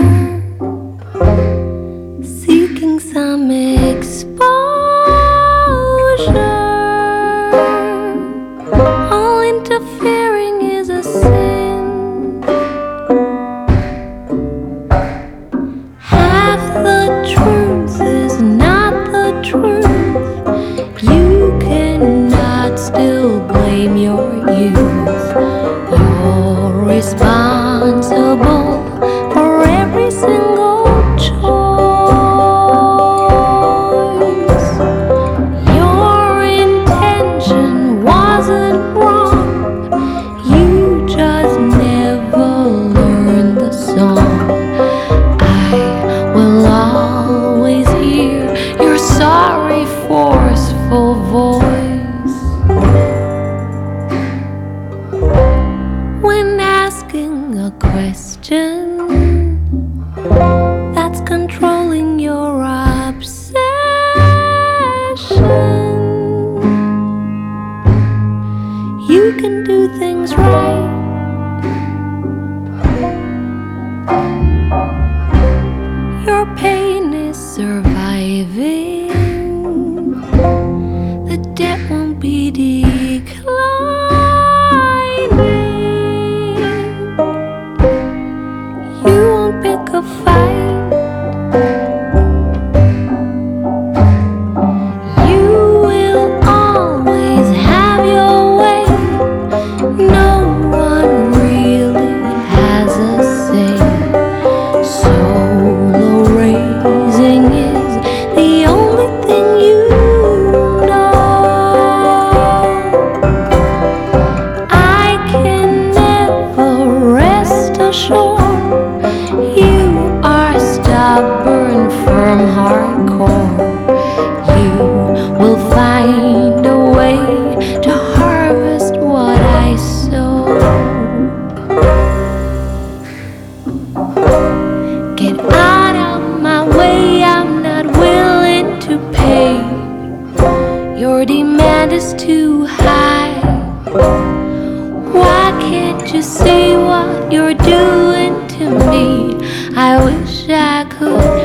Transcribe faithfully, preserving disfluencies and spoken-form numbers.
seeking some exposure. All interfering is a sin. Half the truth is not the truth. You cannot still blame your youth. You're responsible for every single choice. Your intention wasn't wrong. You just never learned the song. I will always hear your sorry, forceful voice when asking a question that's controlling your obsession. You can do things right. Your pain is surviving. The debt won't be declining. You won't pick a fight. You will always have your way. No one really has a say. Solo raising is the only thing you know. I can never rest assured. You are stubborn, firm, hardcore. You will find a way to harvest what I sow. Get out of my way, I'm not willing to pay. Your demand is too high. Why can't you see what you're doing to me? I wish I could